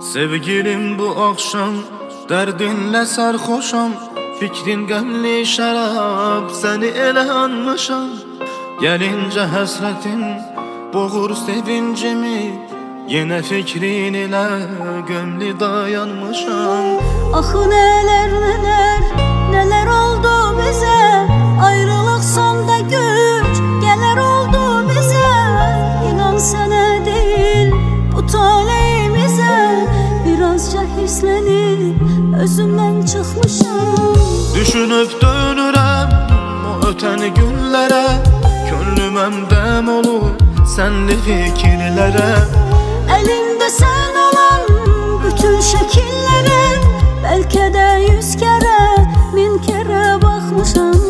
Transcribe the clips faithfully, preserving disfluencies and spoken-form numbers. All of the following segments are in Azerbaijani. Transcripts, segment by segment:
Sevgilim bu akşam dərdinlə sərxoşam, fikrin qəmli şərab, səni elə anmışam. Gəlincə həsrətin boğur sevincimi, yenə fikrin ilə gömlü dayanmışam. Axı nələr nələr, nələr oldu bizə, ayrılıq sonda güc gələr oldu bizə. İnan sənə deyil bu taleyimizə, birazca hirslənib özümdən çıxmışam. Düşünüb dönürəm o ötən günlərə, könlüm əmdəm olur sənli fikirlərə. Əlimdə sən olan bütün şəkillərə, bəlkə də yüz kərə, min kərə baxmışam.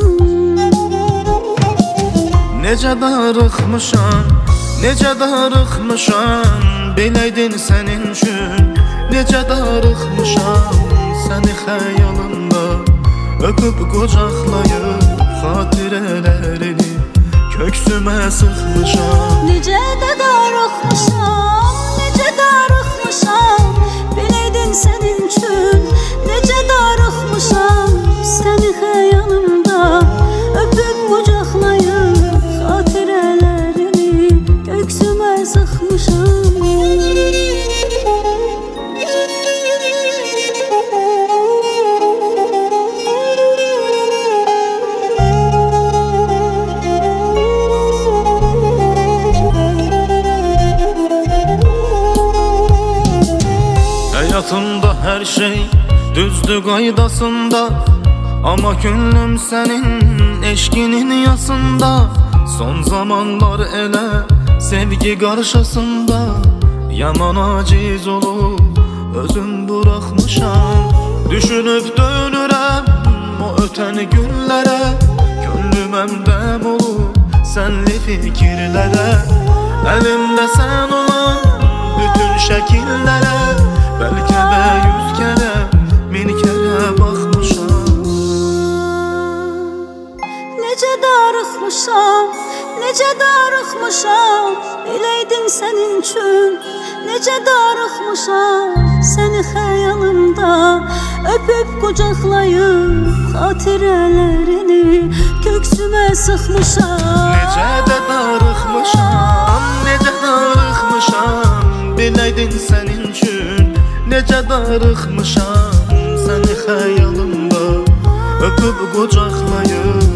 Necə darıxmışam, necə darıxmışam, biləydin sənin üçün. Necə darıxmışam, səni xəyalımda öpüb qucaqlayıb xatirələrini köksümə sıxmışam. Necə də darıxmışam, necə darıxmışam, biləydin sənin üçün. Necə darıxmışam, səni xəyalımda öpüb qucaqlayıb xatirələrini köksümə sıxmışam. Həyatımda hər şey düzdür qaydasında, amma könlüm sənin eşqinin yasında. Son zamanlar elə sevgi qarşısında yaman aciz olub özüm buraxmışam. Düşünüb dönürəm o ötən günlərə, könlüm əmdəm olub sənli fikirlərə. Əlimdə sən olan bütün şəkillərə, bəlkə də yüz kərə, min kərə baxmışam. Necə darıxmışam, necə darıxmışam, biləydin sənin üçün. Necə darıxmışam, səni xəyalımda öpüb qucaqlayıb xatirələrini köksümə sıxmışam. Necə də darıxmışam, necə darıxmışam, biləydin sənin üçün. Necə darıxmışam, səni xəyalımda öpüb qucaqlayıb